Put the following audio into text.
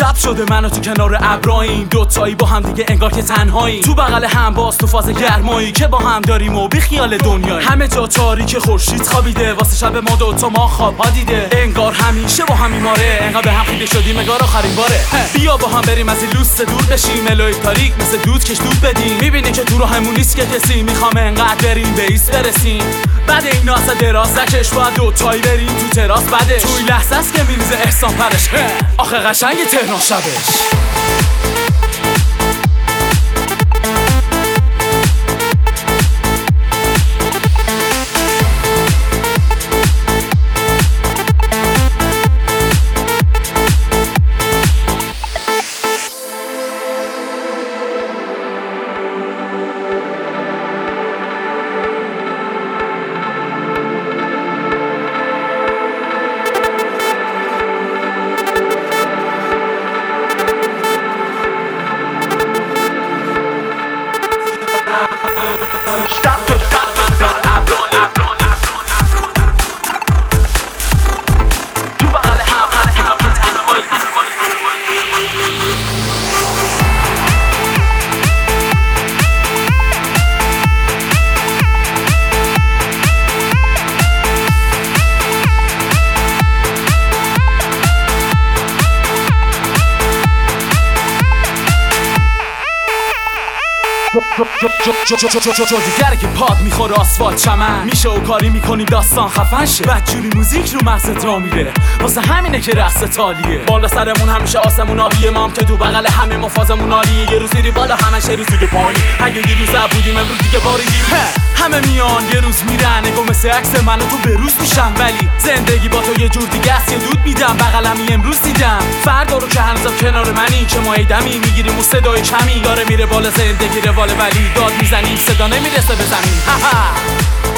شب شده منو تو کنار ابراهیم، دوتایی با هم دیگه انگار که تنهاییم. تو بغل هم باز تو فاز گرمایی که با هم داریم و بی خیال دنیایی. همه جا تاریک خورشید خوابیده، واسه شب ما دوتا ما خواب ها دیده. انگار همیشه با هم میماره، انقدر به هم خیده شدیم انگار آخرین باره. بیا با هم بریم از این لوست دور بشیم، الهی تاریک مثل دود کش دود بدیم. میبینی که تو راهمون نیست که کسی، میخوام انقدر بریم به ایست برسیم. بعد اینا اصلا دراز نکش، باید دوتایی بریم تو تراس بعدش. توی لحظه است که میریزه احسان پرش، آخه قشنگ تهران شبش. دیگره که پاد میخوره آسفالت چمن میشه و کاری میکنی داستان خفن شه. بدجوری موزیک رو مغزت را میره، واسه همینه که رقص تالیه. بالا سرمون همیشه آسمون آبیه، ما هم که تو بغل همه ما فازمون عالیه. یه روز زیری بالا همش یه روز دیگه پایین، اگه یه روز بودیم امروز دیگه باریدیم. همه میان یه روز میرن، نگاه مثل عکس من و تو به روز میشم. ولی زندگی با تو یه جور دیگه است، یه دود میدم بغلمی امروز دیدم. فردا رو که هنوزم کنار منی، که ما ایدمی میگیریم و صدای کمی داره میره بالا. زندگی روال ولی داد میزنیم صدا نمیرسه به زمین.